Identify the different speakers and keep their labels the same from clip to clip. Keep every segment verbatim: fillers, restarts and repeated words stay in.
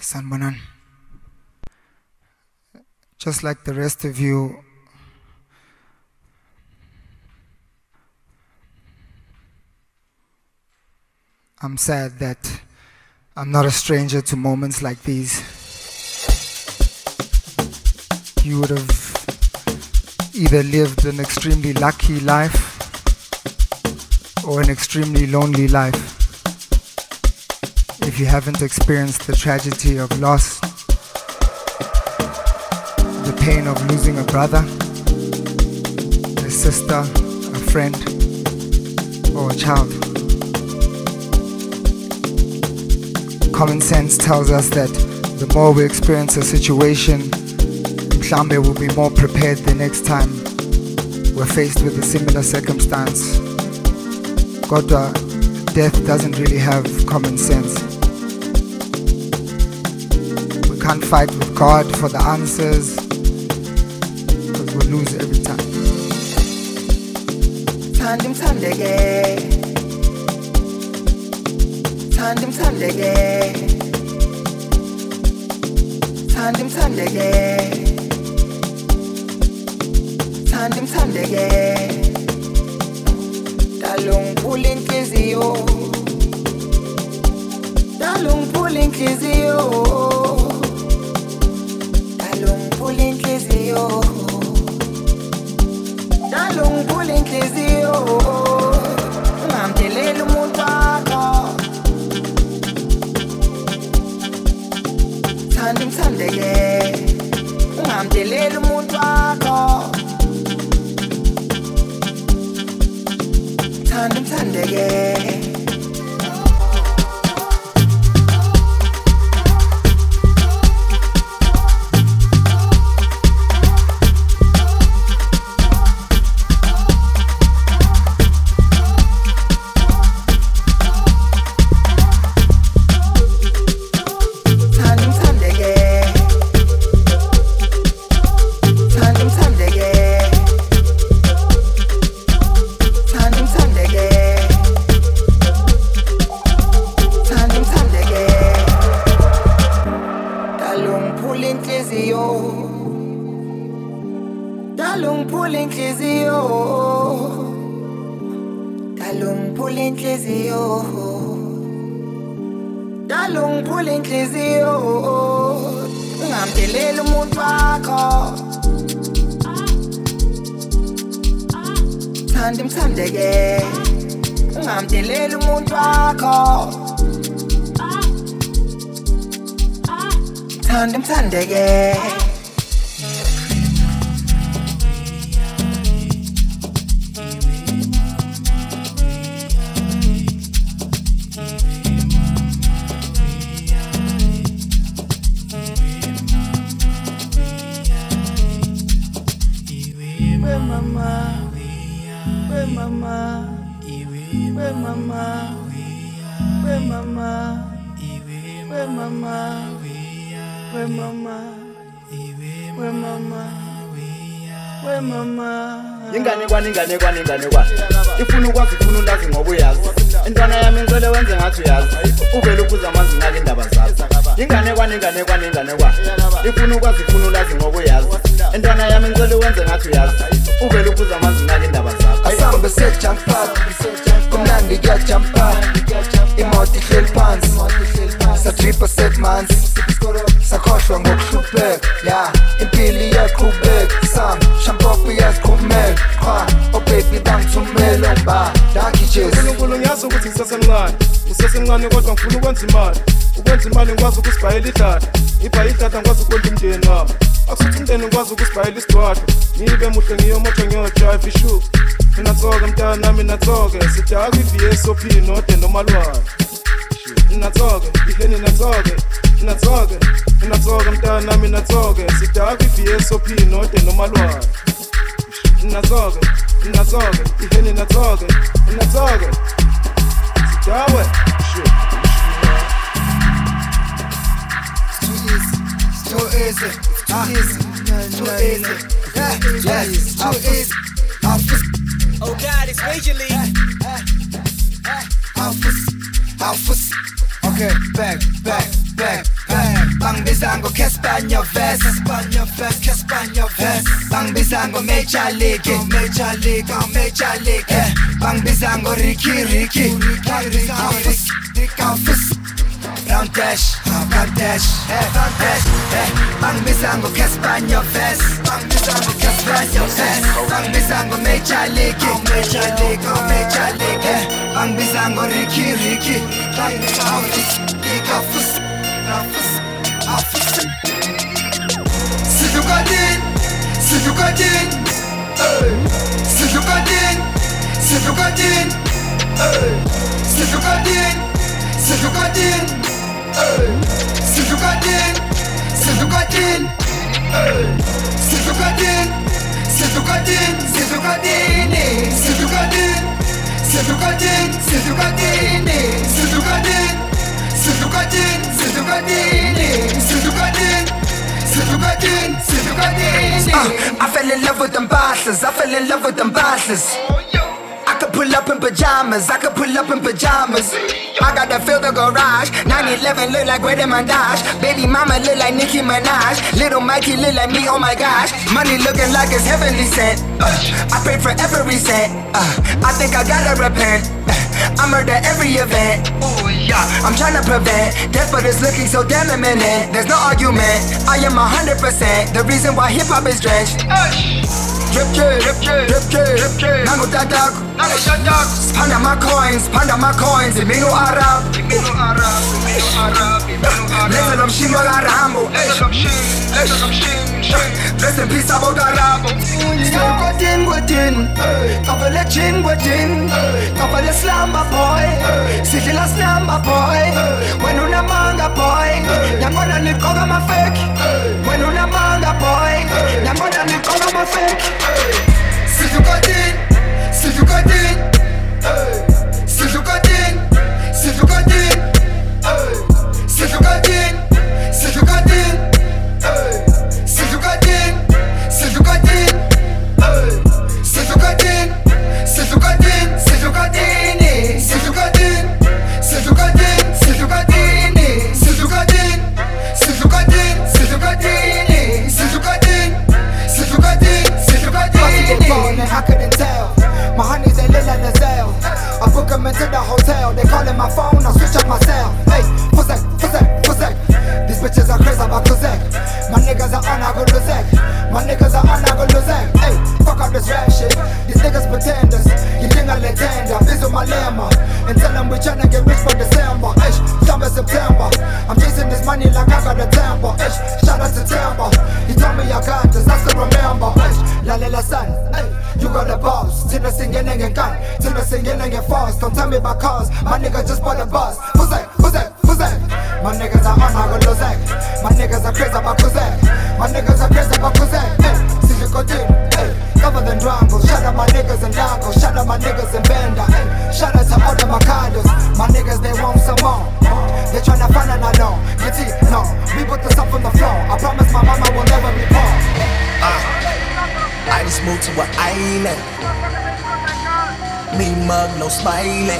Speaker 1: Sanbonan. Just like the rest of you, I'm sad that I'm not a stranger to moments like these. You would have either lived an extremely lucky life or an extremely lonely life if you haven't experienced the tragedy of loss, the pain of losing a brother, a sister, a friend, or a child. Common sense tells us that the more we experience a situation, mhlambe will be more prepared the next time we're faced with a similar circumstance. Kodwa, death doesn't really have common sense. We can't fight with God for the answers, because we'll lose every time.
Speaker 2: Tandim tandege, tandim tandege, tandim tandege, tandim tandege. Dalung pulling kizio, dalung pulling kizio, dalung pulling kizio, dalung pulling kizio. Ngamdelele umuntu wakho, thandim thandeke, ngamdelele umuntu wakho. Thandim thandeke. Thandim thandeke, ngamdelele umuntu wakho. Thandim thandeke.
Speaker 3: Ingane kwani ingane kwani ingane kwani ifuna ukwazi ifuna ulazi ngoba uyazi intwana yami ngicela wenze ngathi uyazi uvela ukuza amanzi ngake indaba zakho ingane kwani ingane kwani ingane kwani ifuna ukwazi ifuna ulazi ngoba uyazi intwana yami ngicela wenze ngathi uyazi uvela ukuza amanzi ngake indaba zakho
Speaker 4: asambe set jump park kumnandi kuya jump park imoto ihleli phansi satripa set manzi sakhohlwa ngokuhlupheka ya impilo iyaqhubeka sam shampoo iyaqhumeka qha oh baby bangithumela mba dakhijes
Speaker 5: uNkulunkulu ngiyazi ukuthi ngisesemncane usesemncane kodwa ngifuna ukwenza imali ukwenza imali ngikwazi ukusibhayela ihlahla ibhayi ihlahla ngikwazi ukwenza umndeni wami akusuthi umndeni ngikwazi ukusibhayela isidwadla ngibe muhle ngiyomoto ngiyodrive ishoe mina tsoke mntana nami natsoke sidaka i-V S O P node nomalwane natsoke iheni natsoke natsoke natsoke mntana nami natsoke sidaka i-V S O P node nomalwane natsoke natsoke iheni natsoke natsoke sidawe shit
Speaker 4: too easy too easy too easy yes too easy
Speaker 6: oh God, it's Major League.
Speaker 4: Alphas, alphas. Okay, back, back, back, back. Bangibiza ngo Caspanyo Vest, Caspanyo Vest, Caspanyo Vest. Bangibiza ngo Major League, Major League, Major League. Bangibiza ngo Ricky, Ricky, Ricky, Rufus, Rufus. Round dash, round dash, round dash. Bangibiza ngo Caspanyo Vest, Bangibiza ngo Caspanyo Vest. Bangibiza ngo Major League, Major League, Major League. Bangibiza ngo Ricky, Ricky, Rufus, Rufus, Rufus, Rufus. Sidugadin, Sidugadin, Sidugadin, Sidugadin, Sidugadin, Sidugadin, Sidugadin, Sidugadin, Sidugadin, Sidugadin, Sidugadin, Sidugadin, Sidugadin, Sidugadin, Sidugadin, Sidugadin, Sidugadin, Sidugadin, Sidugadin, Sidugadin. I fell in love with them bosses, I fell in love with them bosses. I could pull up in pajamas, I could pull up in pajamas. I got to fill the garage. nine eleven look like Greta Mandash. Baby mama look like Nicki Minaj. Little Mikey look like me, oh my gosh. Money looking like it's heavenly sent. uh, I pray for every cent. uh, I think I gotta repent. uh, I murder every event. Ooh, yeah. I'm tryna prevent death, but it's looking so damn imminent. There's no argument, I am one hundred percent the reason why hip-hop is drenched. Drip drip, drip drip, drip drip, drip. Nango tatak, nango tatak. Panda my coins, panda my coins. Imenu Arab, imenu Arab, imenu Arab, imenu Arab. Listen I'm shimo la rambo, listen I'm shim, listen I'm shim, shim. Rest in peace about Arabo. Still gotin, gotin, kafale chin, gotin, kafale slamba boy, sikila slamba boy. When una manga boy, nyangona nikoga mafeki. When una manga boy, nyangona nikoga mafeki. Sidugadin, Sidugadin, Sidugadin, Sidugadin, Sidugadin, Sidugadin, Sidugadin, Sidugadin, Sidugadin, Sidugadin, Sidugadin, Sidugadin, Sidugadin, Sidugadin, Sidugadin, Sidugadin, Sidugadin, Sidugadin, Sidugadin, Sidugadin. I couldn't tell. My honeys they live like Nazelle. I book them into the hotel. They calling my phone, I switch up my cell. Hey, Fuzek, Fuzek, Fuzek. These bitches are crazy about Kuzek. My niggas are on, I go Luzek. My niggas are on, I go Luzek. Hey, fuck up this rap shit. These niggas pretenders. You think I let tender. Visit my lemma. And tell them we tryna get rich for December. Hey, summer September. I'm chasing this money like I got a temper. Hey, shout out to Temper. He told me I got this, I still remember. Hey, la la la son. Hey, you got the boss. Till the singing and gun. Till the singing and get fast. Don't tell me about cars. My nigga just bought a bus. Fuzek, Fuzek, Fuzek. My niggas are on, I go Lozek. My niggas are crazy about Kuzek. My niggas are crazy about Kuzek. Hey, see you go deep. Hey, cover the drungle. Shout out my niggas in Lago. Shout out my niggas in Benda. Hey, shout out to all the Macados. My niggas, they want some more. They tryna find an alone. You see, no, we put this up on the floor. I promise my mama will never be poor. Uh, I just moved to an island. Me mug, no smiling.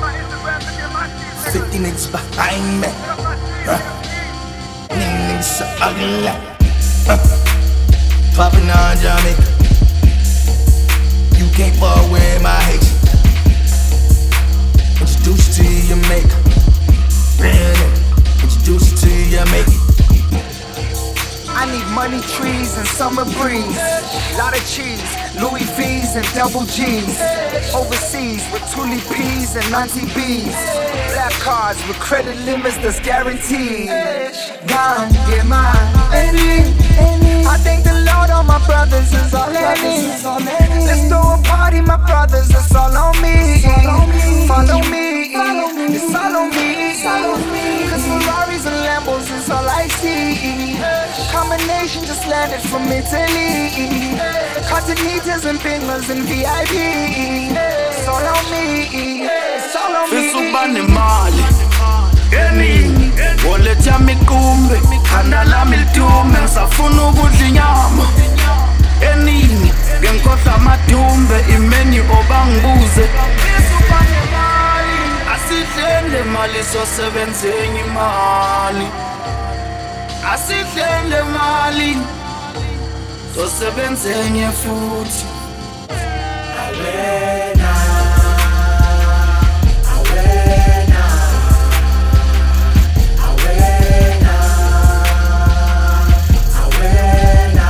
Speaker 4: Fifty niggas behind me. Uh, niggas so ugly. Uh, Poppin' on Jamaica. You can't fall with my hate. Introduce you to your maker. Introduce you to your maker. I need money trees and summer breeze. Lot of cheese, Louis V's and double G's. Overseas with Tuli P's and Nancy B's. Black cards with credit limits that's guaranteed. Gone, get mine. Any, any. I thank the Lord all my brothers is all I need. Let's throw a party, my brothers, it's all on me. Follow me, it's all on me. Cause Ferraris and Lambos is all I see. Combination just landed from Italy. Continentals and Bingers and V I P. It's all on me, it's all on me.
Speaker 7: Isubane mali Eni Woletya mikumbe Khanda lami litume Ngisafuna ukudla inyama Enini Ngenkhohlwa amadumbe Imeni obangibuze Isubane mali Asidlele mali sosebenzeni imali Asidlele mali Sosebenze nye futhi Awena Awena Awena Awena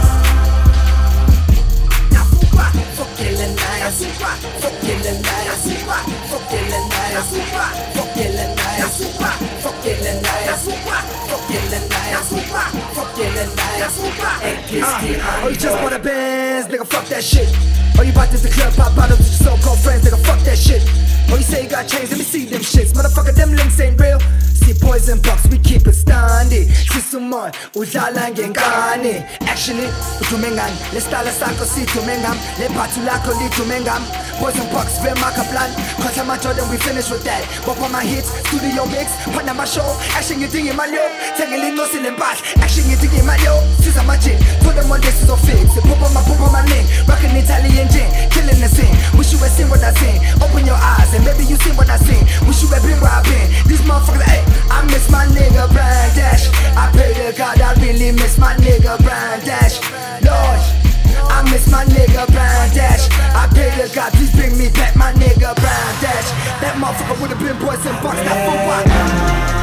Speaker 7: Nafuka Fokele naya supa Fokele naya supa Fokele naya supa Fokele naya supa Fokele naya supa Fokele naya supa Fokele naya supa
Speaker 4: Uh, oh, you just want a Benz, nigga, fuck that shit. Oh, you bought this the club, pop bottles with your so-called friends, nigga, fuck that shit. Oh, you say you got chains, let me see them shits. Motherfucker, them links ain't real. See poison box, we keep it standing. See someone, udlala ngengane. Actually, utumengan, le stala sako si tumengam, le patu lako li tumengam. Poison box, ve maka plan. Cause I'm a Jordan, we finish with that. Bop on my hits, studio mix, partner my show. Action you think in my yo, tangling no ceiling bass. Action you think in my yo, since I'm a jit. Put them on this is a fix. They pop on my pop on my name. Rockin' Italian gin, killing the scene. Wish you had seen what I seen. Open your eyes and maybe you see what I seen. Wish you had been where I've been. These motherfuckers, hey, I miss my nigga Brian Dash. I pray to God I really miss my nigga Brian Dash. Lord, I miss my nigga Brian Dash. I pray to God please bring me back my nigga Brian Dash. That motherfucker would've been boys and bucks. That for what?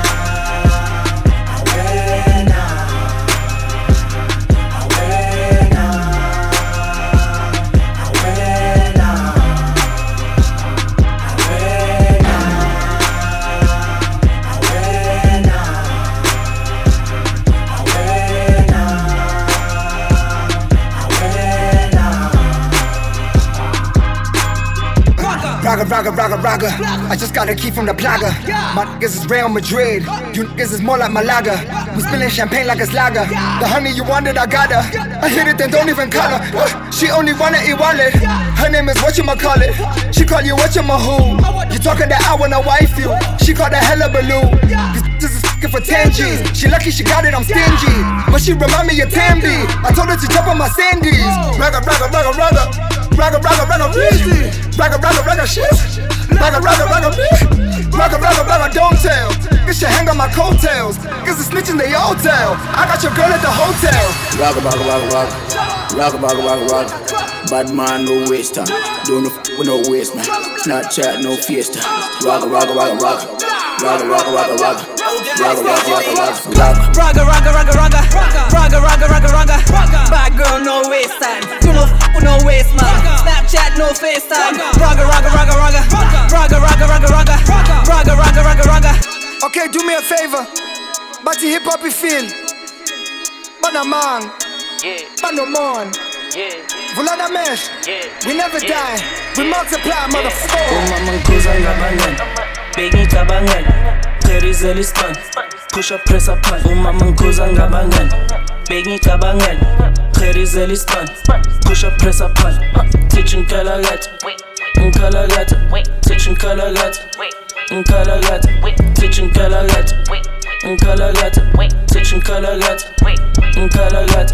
Speaker 4: Raga, raga, raga, raga. I just got a key from the plaga. My niggas is Real Madrid. You niggas is more like Malaga. We spilling champagne like it's lager. The honey you wanted, I got her. I hit it, then don't even call her. Uh, she only wanna eat wallet. Her name is whatchamacallit. She call you whatchamahoo. You talking that I wanna wife you. She call the hella balloon. This is f***ing for ten G's. She lucky she got it, I'm stingy. But she remind me of Tambi. I told her to jump on my Sandies. Raga, raga, raga, raga. Raga, raga, raga, me. Raga, raga, raga, shit. Raga, raga, raga, me. Raga, raga, raga, don't tell. This shit hang on my coattails. Cause the snitching they all tell. I got your girl at the hotel.
Speaker 7: Raga, raga, raga, raga. Raga, raga, raga, raga. Bad man, no waste time. Don't f with no waste, man. Snapchat, no fiesta. Raga, raga, raga, raga. Raga, raga, raga, raga. Raga, raga, raga, raga.
Speaker 6: Raga, raga, raga, raga. Raga, raga, raga, raga. Bad girl, no waste time. Do no f with no waste, man. Snapchat, no FaceTime. Raga, raga, raga, raga. Raga, raga, raga, raga. Raga, raga, raga, raga.
Speaker 4: Okay, do me a favor. But the hip hop you feel. But a man. But no man. Volada mesh. We never die. We multiply, motherfucker.
Speaker 8: Umama ngikhuza ngabangani. Bengicabangani. Pherizela ispan. Push up press up pan. Umama ngikhuza ngabangani. Bengicabangani. Pherizela ispan. Push up press up pan. Teaching color gat. Color gat. Teaching color gat. Color gat. Teaching color gat. Color gat. Teaching color gat. Color gat.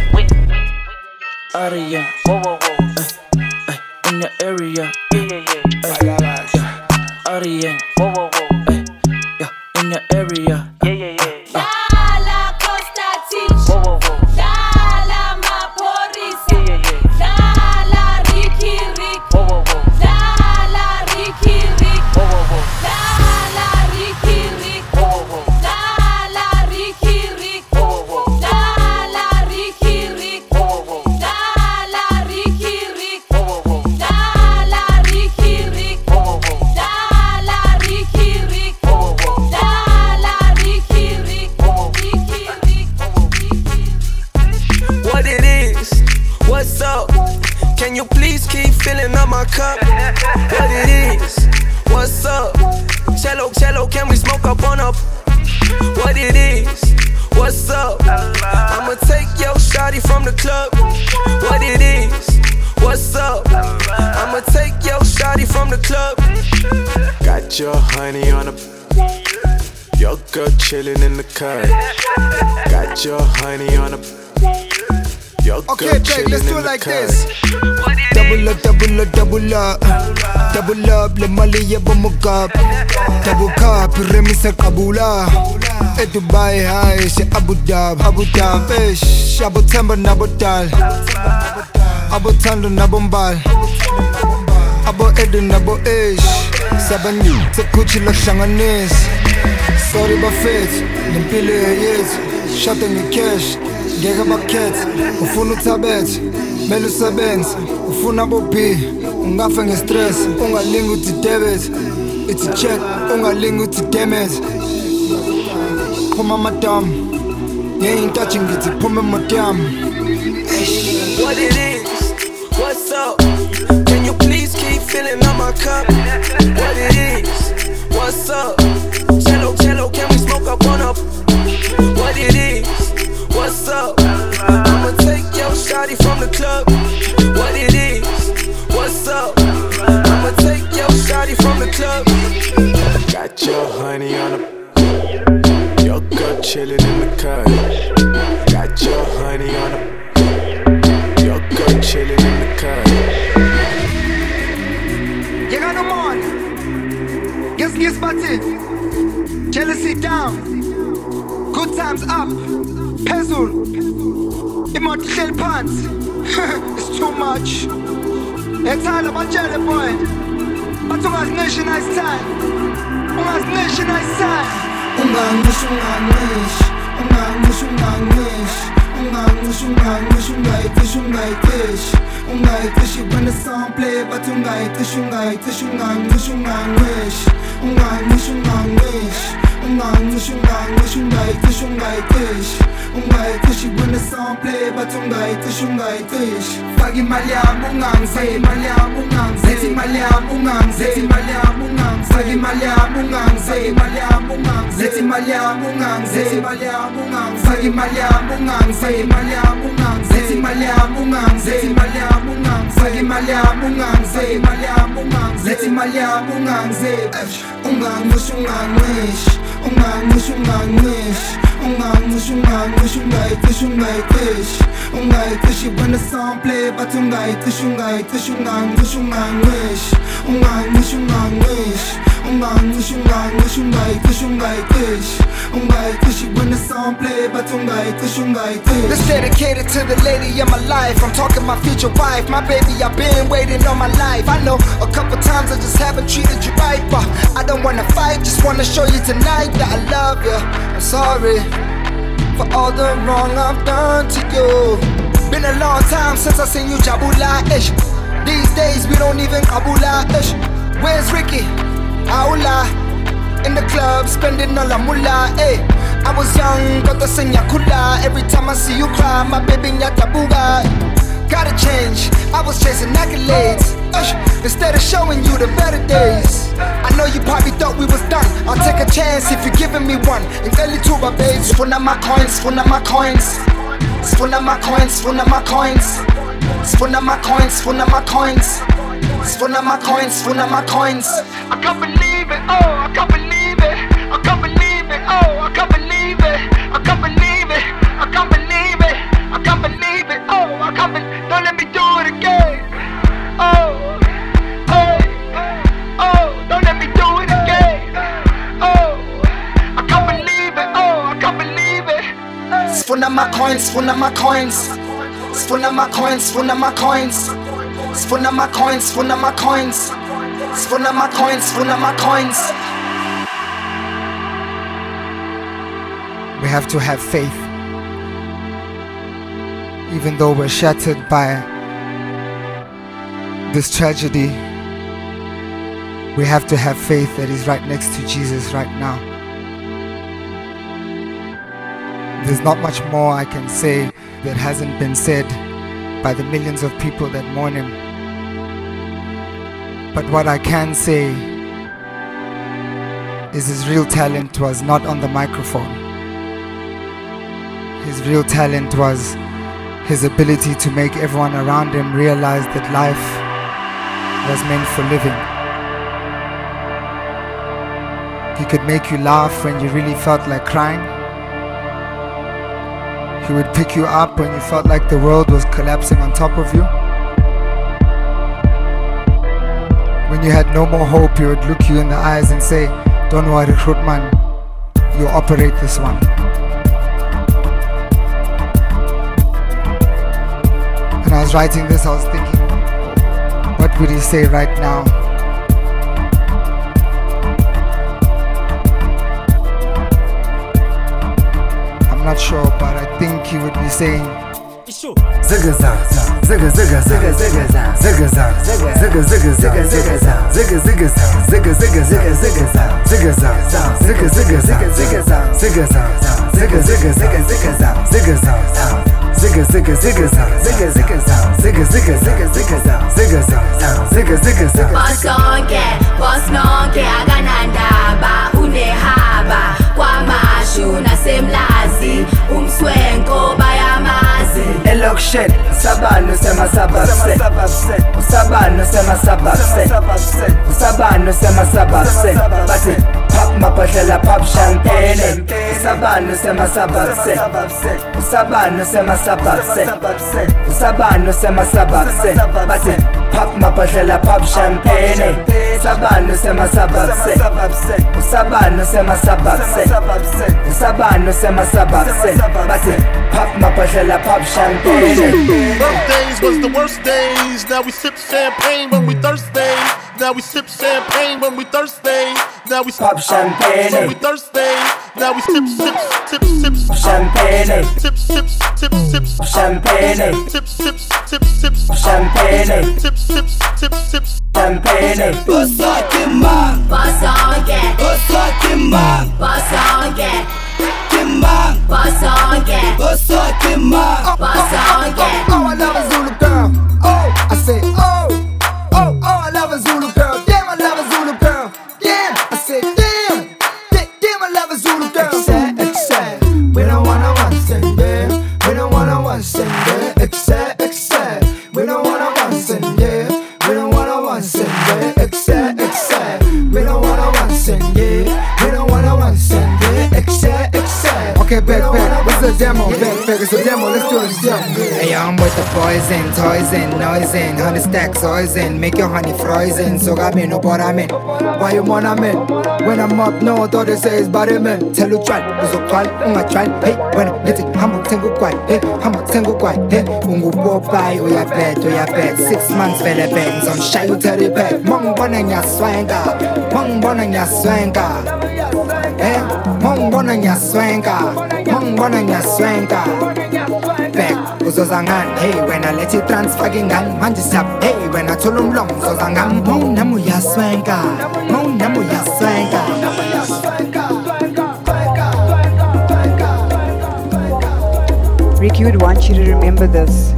Speaker 8: Aria, whoa, whoa, whoa, ay, ay, in the area, yeah, yeah, yeah, ay, Aria, whoa, whoa, whoa, ay, yeah, in the area, yeah, yeah, yeah.
Speaker 9: Dala Costa Teach,
Speaker 8: whoa, whoa, whoa,
Speaker 9: Dala Maporisa,
Speaker 8: yeah, yeah, yeah.
Speaker 9: Dala Ricky Rick,
Speaker 8: whoa, whoa, whoa,
Speaker 9: Dala Ricky Rick,
Speaker 8: whoa, whoa, whoa,
Speaker 9: Dala Ricky Rick,
Speaker 8: whoa, whoa, whoa,
Speaker 9: Dala Ricky Rick,
Speaker 8: whoa, whoa, whoa,
Speaker 9: Dala Ricky Rick,
Speaker 8: whoa, whoa, whoa.
Speaker 9: Dala Ricky Rick,
Speaker 8: Whoa, whoa, whoa.
Speaker 9: Dala Ricky Rick,
Speaker 8: Whoa, whoa, whoa.
Speaker 9: Dala Ricky Rick,
Speaker 8: Whoa, whoa, whoa.
Speaker 9: Dala Ricky Rick,
Speaker 8: Whoa,
Speaker 9: Ricky Rick.
Speaker 6: What it is, what's up? Can you please keep filling up my cup? What it is, what's up? Cello, cello, can we smoke up on up? What it is, what's up? I'ma take your shawty from the club. What it is, what's up? I'ma take your shawty from the club.
Speaker 5: Got your honey on a. Your girl chillin' in the car. Got your honey on a.
Speaker 1: Okay, babe, let's do it like this. Double up, double up, double up. Double up, le mali ya bomugab. Double cup, remisa kabula. E Dubai high, she Abu Dhabi, Abu Dhabi, ish. Abu Temba, Abu Dal. Abu Tando, Abu Mbal. Abu Eden, Abu Ish. Seven new, se kuchi la shanganis. Sorry buffet, limpile yes. Shot in the cash. Ngeke bakhethe ufuna uthabethe mele usebenze ufuna bophi ungafa ngestress ungalingi uthi debit it's a check ungalingi uthi damage phuma madam ngeyintathi ngithi phuma madam.
Speaker 6: What it is, what's up? Can you please keep filling up my cup? What it is, what's up? Cello, cello, can we smoke up on up? What it is, what's up? I'ma take your shawty from the club. What it is, what's up? I'ma take your shawty from the club.
Speaker 10: Got your honey on the, your girl chillin' in the cut. Got your honey on the, your girl chillin' in the cut.
Speaker 1: You got no more. Guess guess party. Jealousy down. Good times up. Pezzle. Imot shell pants. It's too much. It's all about jelly boy. But ungas nation I stand. Ungas nation I stand. Ungangish, ungangish. Ungangish, ungangish. Ungangish, ungangish. Ungaitish, ungaitish. Ungaitish, you when the song play. But ungaitish, ungaitish. Ungangish, ungangish. Ungangish, ungangish. Ungangish, ungangish. Ungaitish, ungaitish. Ungaitish, you when the song play. But ungaitish, ungaitish. Fagi malyam, ungangze. Malyam, ungangze. Zeti malyam, ungangze. Zeti malyam, ungangze. Fagi malyam, ungangze. Malyam, ungangze. Zeti malyam, ungangze. Zeti malyam, ungangze. Fagi malyam, ungangze. Malyam, ungangze. Zeti malyam, ungangze. Zeti malyam, ungangze. Fagi malyam, ungangze. Malyam, ungangze. Zeti malyam, ungangze. Ungangish, ungangish. Ungangish, ungangish. Ungangish, ungangish. Ungaitish, ungaitish. Ungaitish, you when the song play. But ungaitish, ungaitish. Ungangish, ungangish. Ungangish, ungangish. Ungangish, ungangish. Ungaitish, ungaitish. Ungaitish, you when the song play. But ungaitish, ungaitish. This dedicated to the lady of my life. I'm talking my future wife. My baby, I've been waiting all my life. I know a couple times I just haven't treated you right, but I don't wanna fight, just wanna show you tonight that I love you. I'm sorry for all the wrong I've done to you. Been a long time since I seen you jabula-ish. These days we don't even kabula-ish. Where's Ricky? Aula. In the club, spending all the mullah, eh. I was young, got the senyakula. Every time I see you cry, my baby nyatabuga. Gotta change, I was chasing accolades. Ush, instead of showing you the better days. I know you probably thought we was done. I'll take a chance if you're giving me one. And tell you to my babes, phone my coins, phone my coins. Phone my coins, phone my coins. Phone my coins, phone my coins. Phone my coins, phone my coins. I can't believe it, oh, I can't believe it. I can't believe it, oh, I can't believe it. I can't believe it, I can't believe it. I can't believe it, oh, I can't believe it. Don't let me do it again. Oh, oh, oh, don't let me do it again. Oh, I can't believe it, oh, I can't believe it. Phone my coins, phone my coins. Phone my coins, phone my coins. Phone my coins, phone my coins. Phone my coins, phone my coins. We have to have faith. Even though we're shattered by this tragedy, we have to have faith that He's right next to Jesus right now. There's not much more I can say that hasn't been said by the millions of people that mourn Him. But what I can say is His real talent was not on the microphone. His real talent was His ability to make everyone around Him realize that life was meant for living. He could make you laugh when you really felt like crying. He would pick you up when you felt like the world was collapsing on top of you. When you had no more hope, he would look you in the eyes and say, "Don't worry, Grootman, you operate this one." When I was writing this, I was thinking, what would he say right now? I'm not sure, but I think he would be saying,
Speaker 4: Zigga zag, zigga zigga zigga zigga zag, zigga zag, zigga zigga zigga zigga zigga zag, zigga zigga zag, zigga zigga zigga zigga zag, zigga zag, zigga zigga zigga zigga zag, zigga zag, zigga zigga zigga zigga zag, zigga zag, zigga zigga zigga zag, zigga zigga zag, zigga zigga zigga zigga zag, zigga zag, zigga zigga zigga.
Speaker 11: Boss sonke, boss nonke akanandaba unehaba kwamashu nasemlazi umswenko bayamazi.
Speaker 4: Elokshen, Sabano sema sababse, Sabano sema sababse, Sabano sema sababse, Bati pop mapashela pop champagne, Sabano sema sababse, Sabano sema sababse, Sabano sema sababse, Bati pop mapashela pop champagne, Sabano sema sababse, Sabano sema sababse, Sabano sema sababse, Bati pop mapashela pop champagne.
Speaker 12: Birthdays was the worst days. Now we sip champagne when we thirsty. Now we sip champagne when we thirsty. Now we
Speaker 4: pop champagne
Speaker 12: when we thirsty. Now we sip, sip, sip, sip
Speaker 4: champagne.
Speaker 12: Sip, sip, sip, sip
Speaker 4: champagne.
Speaker 12: Sip, sip, sip, sip
Speaker 4: champagne.
Speaker 12: Sip, sip, sip, sip
Speaker 4: champagne.
Speaker 11: Bossa Kimba, Bossa Get, Bossa Kimba, Bossa Get.
Speaker 2: Kimba,
Speaker 11: Boss on get,
Speaker 2: boss on Kimba,
Speaker 11: boss on get.
Speaker 2: Oh, I love a Zulu girl. Oh, I say oh, oh, oh, I love a Zulu girl. Damn, I love a Zulu girl. Damn, I say damn, damn, damn I love a Zulu girl. Except, except, we don't wanna one thing, yeah. We don't wanna one thing, yeah. Except, except, we don't wanna one thing, yeah. We don't wanna one thing, yeah. Except, except, we don't wanna one thing, yeah. We don't wanna one thing, yeah. Except, except.
Speaker 1: okay, back, back, what's the demo? Back, back, it's a demo, let's do this demo. Hey, I'm with the boys in, toys in, noise in, honey stacks, toys in, make your honey frozen, so got me no but I'm in. Why you want I'm in? When I'm up, no, all they say is body man. Tell you try, was a call, unga try, hey, when I get it, I'm a tango quite, hey, I'm a tango quite, hey, ungu pop by, oh ya bed, oh ya bed, six months fell a bed, some shy you tell the bed, mong bona nya swanga, mong bona nya swanga, eh, mong bona nya swanga, mong bona nya swanga, back, uzozangan, hey, when I let you transfer gingan, manjisap, hey, when I told him long, uzozangan, mong namu ya swanga, mong namu ya swanga.
Speaker 13: Ricky would want you to remember this.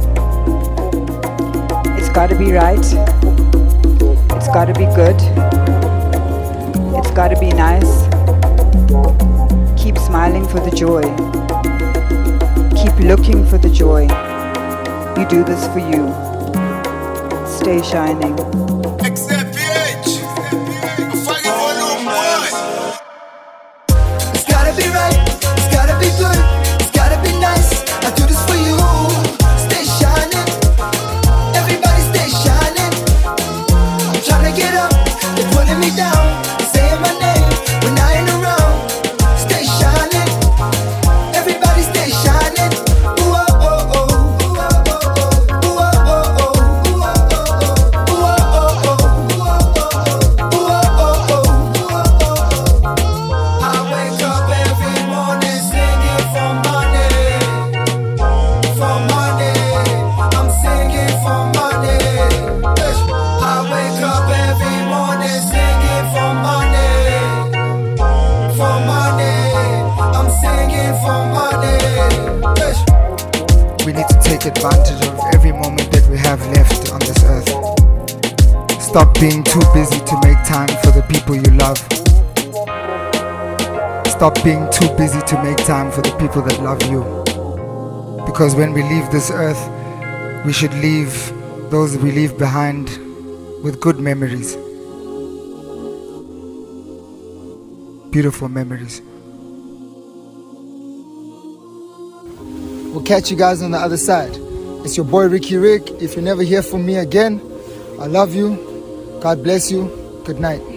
Speaker 13: It's gotta be right. It's gotta be good. It's gotta be nice. Keep smiling for the joy. Keep looking for the joy. You do this for you. Stay shining.
Speaker 12: Except P H. I'm fighting for no boy.
Speaker 2: It's gotta be right. It's gotta be good. It's gotta be nice. I do this for you. Stay shining. Everybody stay shining. I'm trying to get up. They're pulling me down. Saying my name when I ain't around. Stay shining. Everybody stay shining. Ooh, oh, oh, oh. Ooh, oh, oh, oh. Ooh, oh, oh, oh. Ooh, oh, oh, oh. Ooh, oh, oh, oh. I wake up every morning singing for money. For money. I'm singing for money. I wake up every morning singing for money. For money. I'm singing for money.
Speaker 1: We need to take advantage of every moment that we have left on this earth. Stop being too busy to make time for the people you love. Stop being too busy to make time for the people that love you. Because when we leave this earth, we should leave those we leave behind with good memories. Beautiful memories. We'll catch you guys on the other side. It's your boy Ricky Rick. If you never hear from me again, I love you. God bless you. Good night.